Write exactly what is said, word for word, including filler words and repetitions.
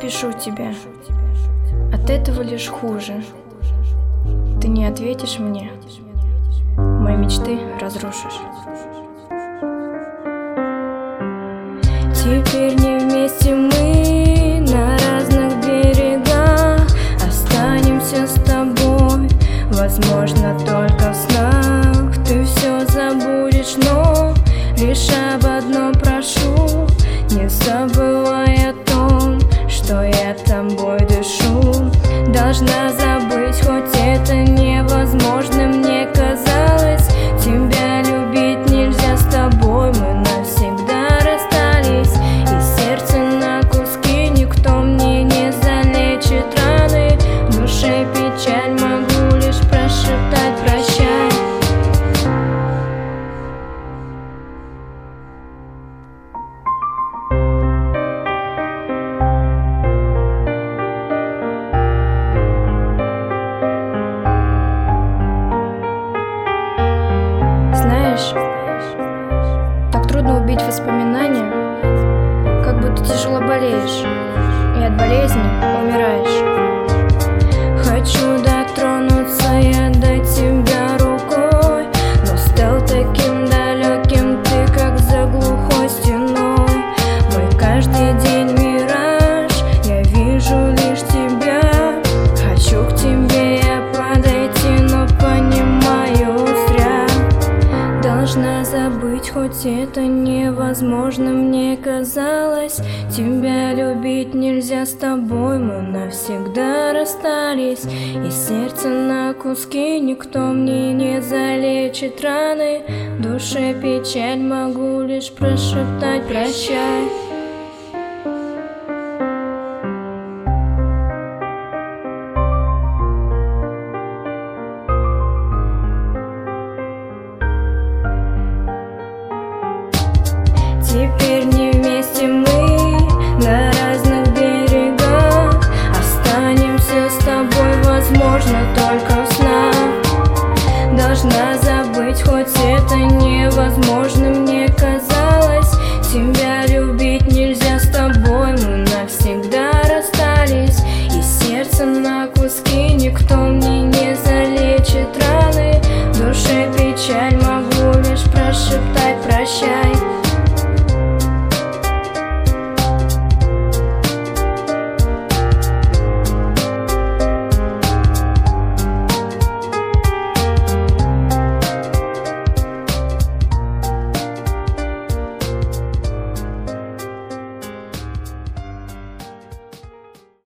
напишу тебе. От этого лишь хуже. Ты не ответишь мне, мои мечты разрушишь. Теперь не вместе мы на разных берегах, останемся с тобой, возможно, только в снах. Ты все забудешь, но лишь об одном прошу: не забывай о том, что я тобой дышу. Должна забыть, хоть это невозможно мне казалось. Тебя любить нельзя, с тобой мы навсегда расстались. И сердце на куски никто мне не залечит раны. В душе печаль, могу лишь прошептать прощай. Так трудно убить воспоминания, как будто тяжело болеешь и от болезни умираешь. Хочу дотронуться я до тебя рукой, но стал таким далеким ты, как за глухой стеной. Мой каждый день мираж, я вижу лишь тебя. Хочу к тебе я подойти, но понимаю зря. Должна забыть, хоть это невозможно мне казалось. Тебя любить нельзя, с тобой мы навсегда расстались. И сердце на куски никто мне не залечит раны. В душе печаль, могу лишь прошептать прощай. Теперь не вместе мы на разных берегах, останемся с тобой, возможно, только в снах. Должна забыть, хоть это невозможно